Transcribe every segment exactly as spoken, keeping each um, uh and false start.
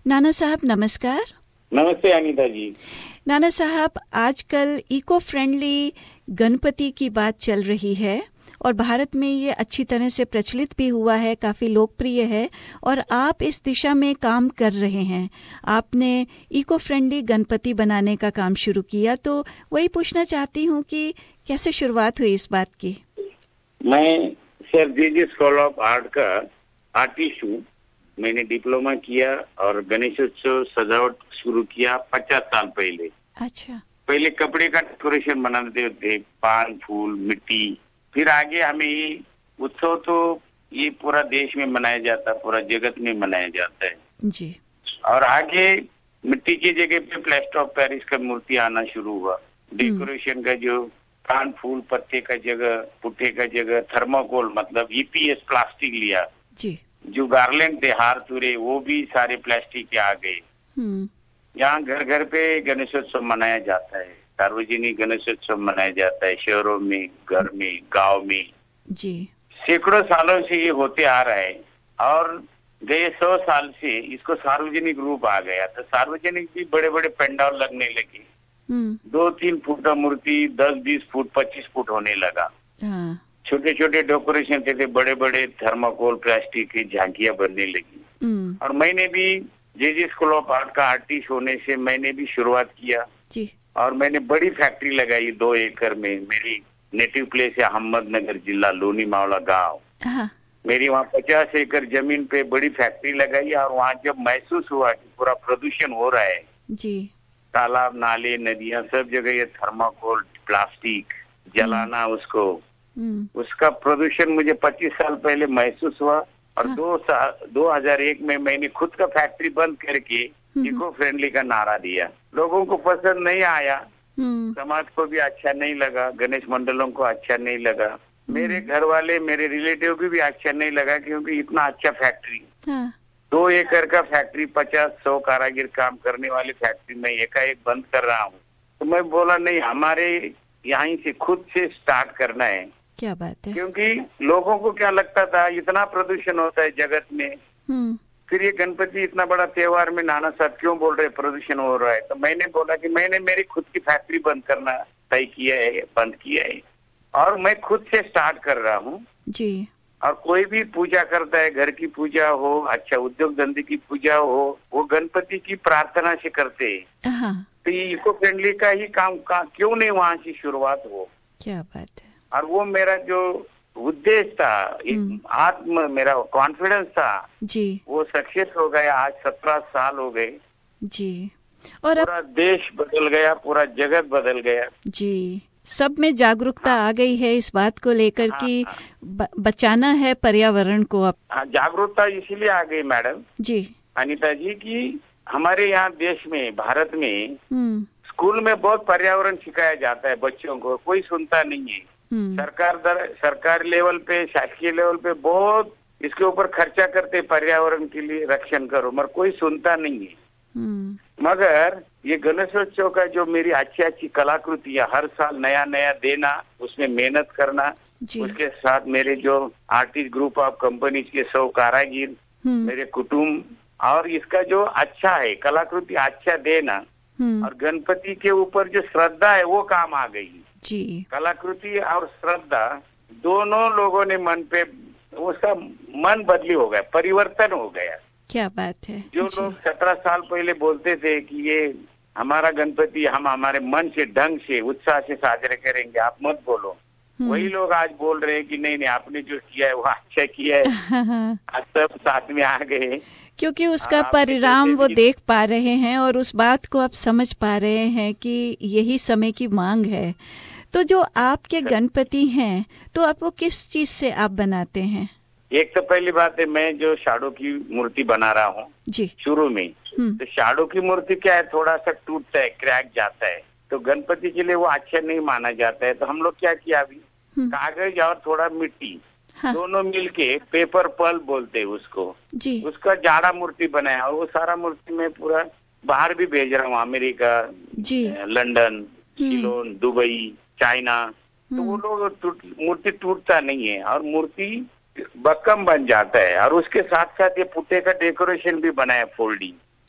नाना साहब नमस्कार। नमस्ते अनीता जी। नाना साहब, आजकल इको फ्रेंडली गणपति की बात चल रही है और भारत में ये अच्छी तरह से प्रचलित भी हुआ है, काफ़ी लोकप्रिय है और आप इस दिशा में काम कर रहे हैं। आपने इको फ्रेंडली गणपति बनाने का काम शुरू किया, तो वही पूछना चाहती हूँ कि कैसे शुरुआत हुई इस बात की। मैं सर जी स्कूल ऑफ आर्ट का आर्टिस्ट हूँ। मैंने डिप्लोमा किया और गणेशोत्सव सजावट शुरू किया पचास साल पहले। अच्छा। पहले कपड़े का डेकोरेशन बनाते थे, पान, फूल, मिट्टी। फिर आगे हमें ये उत्सव तो ये पूरा देश में मनाया जाता है, पूरा जगत में मनाया जाता है जी। और आगे मिट्टी की जगह पे प्लास्टर ऑफ पेरिस का मूर्ति आना शुरू हुआ। डेकोरेशन का जो पान, फूल, पत्ते का जगह, पुट्टे का जगह थर्माकोल मतलब ईपीएस प्लास्टिक लिया जी। जो गार्लैंड थे, हार तुरे, वो भी सारे प्लास्टिक के आ गए। यहाँ घर घर पे गणेशोत्सव मनाया जाता है, सार्वजनिक गणेशोत्सव मनाया जाता है, शहरों में, घर में, गांव में जी। सैकड़ों सालों से ये होते आ रहा है और गए सौ साल से इसको सार्वजनिक रूप आ गया। तो सार्वजनिक भी बड़े बड़े पंडाल लगने लगे। दो तीन फुट का मूर्ति दस बीस फुट पच्चीस फुट होने लगा। हाँ। छोटे छोटे डेकोरेशन थे, थे बड़े बड़े थर्माकोल प्लास्टिक की झांकियां बनने लगी। और मैंने भी J J school of art का आर्टिस्ट होने से मैंने भी शुरुआत किया जी। और मैंने बड़ी फैक्ट्री लगाई दो एकड़ में। मेरी नेटिव प्लेस है अहमदनगर जिला लोनी मावला गाँव। मेरी वहाँ पचास एकड़ जमीन पे बड़ी फैक्ट्री लगाई और वहाँ जब महसूस हुआ कि पूरा प्रदूषण हो रहा है जी, तालाब, नाले, नदियां सब जगह ये थर्माकोल प्लास्टिक जलाना, उसको उसका प्रदूषण मुझे पच्चीस साल पहले महसूस हुआ और हाँ। दो साल दो हजार एक में मैंने खुद का फैक्ट्री बंद करके इको फ्रेंडली का नारा दिया। लोगों को पसंद नहीं आया, समाज को भी अच्छा नहीं लगा, गणेश मंडलों को अच्छा नहीं लगा, मेरे घर वाले मेरे रिलेटिव भी, भी अच्छा नहीं लगा क्योंकि इतना अच्छा फैक्ट्री हाँ। दो एकड़ का फैक्ट्री, पचास सौ कारागिर काम करने वाली फैक्ट्री में एकाएक बंद कर रहा हूँ। तो मैं बोला नहीं, हमारे यहीं से खुद से स्टार्ट करना है। क्या बात है। क्योंकि लोगों को क्या लगता था इतना प्रदूषण होता है जगत में, फिर ये गणपति इतना बड़ा त्योहार में नाना साहब क्यों बोल रहे प्रदूषण हो रहा है। तो मैंने बोला कि मैंने मेरी खुद की फैक्ट्री बंद करना तय किया है, बंद किया है और मैं खुद से स्टार्ट कर रहा हूँ जी। और कोई भी पूजा करता है, घर की पूजा हो, अच्छा उद्योग धंधे की पूजा हो, वो गणपति की प्रार्थना से करते हैं। तो ये इको फ्रेंडली का ही काम का क्यों नहीं वहाँ से शुरुआत हो। क्या बात है। और वो मेरा जो उद्देश्य था, आत्म मेरा कॉन्फिडेंस था जी, वो सक्सेस हो गया। आज सत्रह साल हो गए जी और पूरा अब... देश बदल गया, पूरा जगत बदल गया जी। सब में जागरूकता हाँ। आ गई है इस बात को लेकर हाँ, कि ब, बचाना है पर्यावरण को। अब हाँ, जागरूकता इसीलिए आ गई मैडम जी, अनीता जी, कि हमारे यहाँ देश में, भारत में स्कूल में बहुत पर्यावरण सिखाया जाता है बच्चों को, कोई सुनता नहीं है। सरकार दर सरकार लेवल पे, शासकीय लेवल पे बहुत इसके ऊपर खर्चा करते पर्यावरण के लिए, रक्षण करो, मगर कोई सुनता नहीं है। मगर ये गणेशोत्सव का जो मेरी अच्छी अच्छी कलाकृतियां हर साल नया नया देना, उसमें मेहनत करना, उसके साथ मेरे जो आर्टिस्ट ग्रुप ऑफ कंपनीज के सौ कारागिर, मेरे कुटुंब, और इसका जो अच्छा है कलाकृति अच्छा देना और गणपति के ऊपर जो श्रद्धा है वो काम आ गई जी। कलाकृति और श्रद्धा दोनों लोगों ने मन पे, उसका मन बदली हो गया, परिवर्तन हो गया। क्या बात है। जो लोग सत्रह साल पहले बोलते थे कि ये हमारा गणपति हम हमारे मन से, ढंग से, उत्साह से साजरे करेंगे, आप मत बोलो, वही लोग आज बोल रहे हैं कि नहीं नहीं आपने जो किया है वो अच्छा किया है। आज सब साथ में आ गए क्योंकि उसका परिणाम वो देख पा रहे हैं और उस बात को आप समझ पा रहे हैं कि यही समय की मांग है। तो जो आपके गणपति हैं, तो आप वो किस चीज से आप बनाते हैं? एक तो पहली बात है, मैं जो शाडो की मूर्ति बना रहा हूँ जी शुरू में, तो शाडो की मूर्ति क्या है, थोड़ा सा टूटता है, क्रैक जाता है, तो गणपति के लिए वो अच्छा नहीं माना जाता है। तो हम लोग क्या किया अभी, कागज और थोड़ा मिट्टी हाँ। दोनों मिलके पेपर पल बोलते हैं उसको जी, उसका जाड़ा मूर्ति बनाया और वो सारा मूर्ति में पूरा बाहर भी भेज रहा हूँ, America ji, London, Ceylon, Dubai, China. तो वो लोग टूट, मूर्ति टूटता नहीं है और मूर्ति बक्कम बन जाता है। और उसके साथ साथ ये पुट्टे का डेकोरेशन भी बनाया, फोल्डिंग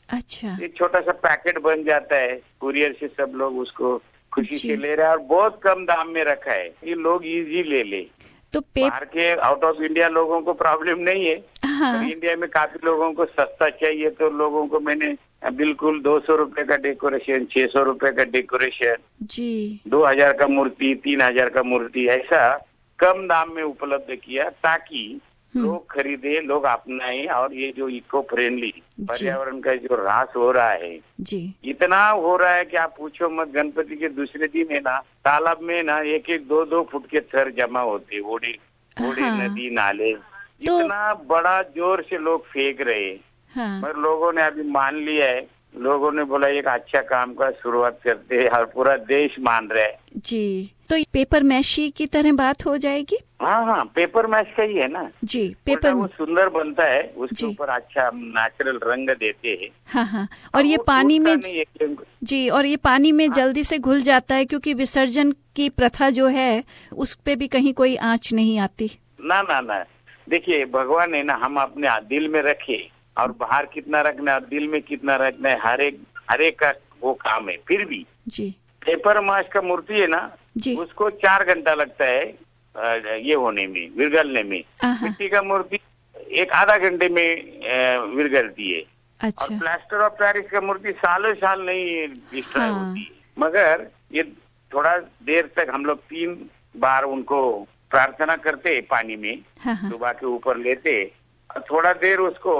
अच्छा, एक छोटा सा पैकेट बन जाता है, कुरियर से सब लोग उसको खुशी से ले रहे हैं और बहुत कम दाम में रखा है, ये लोग इजी ले ले। तो बाहर के आउट ऑफ इंडिया लोगों को प्रॉब्लम नहीं है। हाँ। इंडिया में काफी लोगों को सस्ता चाहिए, तो लोगों को मैंने बिल्कुल दो सौ रुपए का डेकोरेशन, छह सौ रुपए का डेकोरेशन जी, दो हजार का मूर्ति, तीन हजार का मूर्ति, ऐसा कम दाम में उपलब्ध किया ताकि लोग खरीदे, लोग अपनाए। और ये जो इको फ्रेंडली पर्यावरण का जो ह्रास हो रहा है जी, इतना हो रहा है कि आप पूछो मत। गणपति के दूसरे दिन है ना, तालाब में ना एक एक दो दो फुट के थर जमा होते, ओडे ओडे हाँ। नदी नाले, तो... इतना बड़ा जोर से लोग फेंक रहे। हाँ। मगर लोगों ने अभी मान लिया है, लोगों ने बोला एक अच्छा काम का शुरुआत करते हैं और पूरा देश मान रहा है जी। तो पेपर मैशी की तरह बात हो जाएगी। हाँ हाँ, पेपर मैश का ही है ना जी। पेपर वो सुंदर बनता है, उसके ऊपर अच्छा नेचुरल रंग देते हैं। हाँ हाँ, और ये पानी में जी, और ये पानी में हाँ? जल्दी से घुल जाता है, क्योंकि विसर्जन की प्रथा जो है उस पे भी कहीं कोई आँच नहीं आती। ना ना ना, देखिए भगवान है ना, हम अपने दिल में रखे और बाहर कितना रखना है, दिल में कितना रखना है, हर एक हर एक का वो काम है। फिर भी जी, पेपर माश का मूर्ति है ना जी, उसको चार घंटा लगता है ये होने में, विरगलने में। मिट्टी का मूर्ति एक आधा घंटे में विरगलती है। अच्छा। और प्लास्टर ऑफ पेरिस का मूर्ति सालों साल नहीं डिस्ट्रॉय हाँ। होती है। मगर ये थोड़ा देर तक हम लोग तीन बार उनको प्रार्थना करते हैं पानी में, डुबा के ऊपर लेते और थोड़ा देर उसको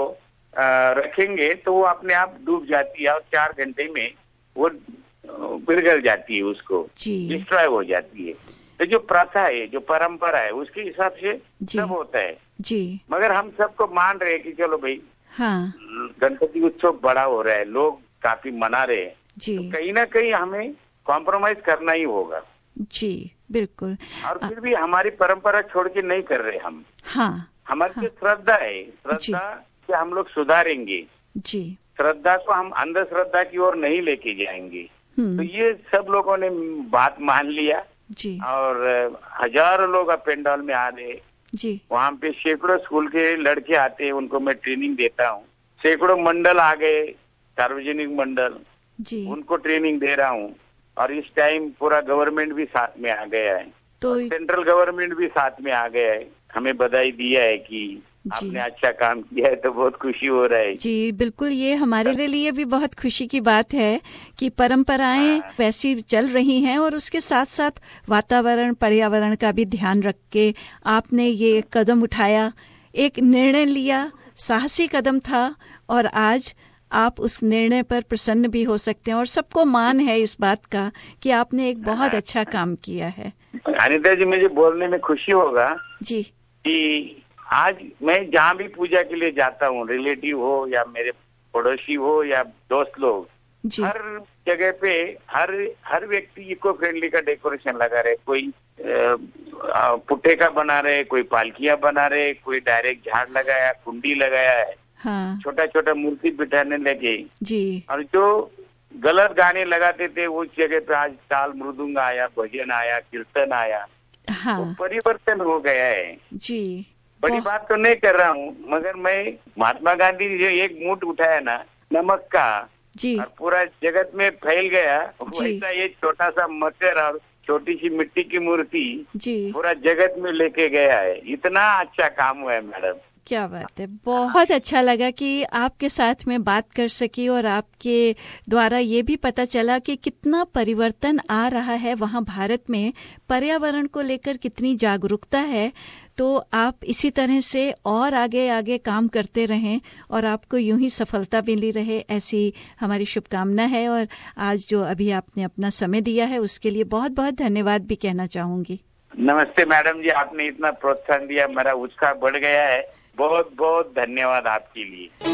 रखेंगे तो वो अपने आप डूब जाती है और चार घंटे में वो पिघल जाती है, उसको डिस्ट्रॉय हो जाती है। तो जो प्रथा है, जो परंपरा है, उसके हिसाब से सब होता है जी। मगर हम सबको मान रहे हैं कि चलो भाई हाँ, गणपति उत्सव बड़ा हो रहा है, लोग काफी मना रहे हैं जी, तो कहीं ना कहीं हमें कॉम्प्रोमाइज करना ही होगा जी। बिल्कुल। और फिर भी हमारी परंपरा छोड़ के नहीं कर रहे हम। हाँ, हमारी जो श्रद्धा है, श्रद्धा से हम लोग सुधारेंगे जी। श्रद्धा को हम अंधश्रद्धा की ओर नहीं लेके जाएंगे। तो ये सब लोगों ने बात मान लिया जी। और हजारों लोग अब पेंडाल में आ रहे जी। वहाँ पे सैकड़ों स्कूल के लड़के आते हैं, उनको मैं ट्रेनिंग देता हूँ। सैकड़ों मंडल आ गए, सार्वजनिक मंडल जी, उनको ट्रेनिंग दे रहा हूँ। और इस टाइम पूरा गवर्नमेंट भी साथ में आ गया है, तो सेंट्रल गवर्नमेंट भी साथ में आ गया है, हमें बधाई दिया है कि आपने अच्छा काम किया है, तो बहुत खुशी हो रहा है जी। बिल्कुल, ये हमारे लिए भी बहुत खुशी की बात है कि परंपराएं हाँ। वैसी चल रही हैं और उसके साथ साथ वातावरण, पर्यावरण का भी ध्यान रख के आपने ये कदम उठाया, एक निर्णय लिया, साहसी कदम था और आज आप उस निर्णय पर प्रसन्न भी हो सकते हैं और सबको मान है इस बात का कि आपने एक बहुत अच्छा काम किया है। अनिता जी, मुझे बोलने में खुशी होगा जी कि आज मैं जहाँ भी पूजा के लिए जाता हूँ, रिलेटिव हो या मेरे पड़ोसी हो या दोस्त लोग, हर जगह पे हर हर व्यक्ति इको फ्रेंडली का डेकोरेशन लगा रहे। कोई पुट्टे का बना रहे, कोई पालकियां बना रहे, कोई डायरेक्ट झाड़ लगाया, कुंडी लगाया है, हाँ। छोटा छोटा मूर्ति बिठाने लगे जी। और जो गलत गाने लगाते थे उस जगह पे आज ताल मृदुंग आया, भजन आया, कीर्तन आया, हाँ। तो परिवर्तन हो गया है जी। बड़ी बात तो नहीं कर रहा हूँ, मगर मैं महात्मा गांधी ने जो एक मुठ उठाया ना नमक का जी, और पूरा जगत में फैल गया, वैसा ये छोटा सा मटर और छोटी सी मिट्टी की मूर्ति जी पूरा जगत में लेके गया है। इतना अच्छा काम हुआ है मैडम। क्या बात है, बहुत अच्छा लगा कि आपके साथ में बात कर सकी और आपके द्वारा ये भी पता चला कि कितना परिवर्तन आ रहा है वहाँ भारत में, पर्यावरण को लेकर कितनी जागरूकता है। तो आप इसी तरह से और आगे आगे काम करते रहें और आपको यूं ही सफलता मिली रहे, ऐसी हमारी शुभकामना है। और आज जो अभी आपने अपना समय दिया है उसके लिए बहुत बहुत धन्यवाद भी कहना चाहूंगी। नमस्ते मैडम जी, आपने इतना प्रोत्साहन दिया, मेरा उत्साह बढ़ गया है। बहुत बहुत धन्यवाद आपके लिए।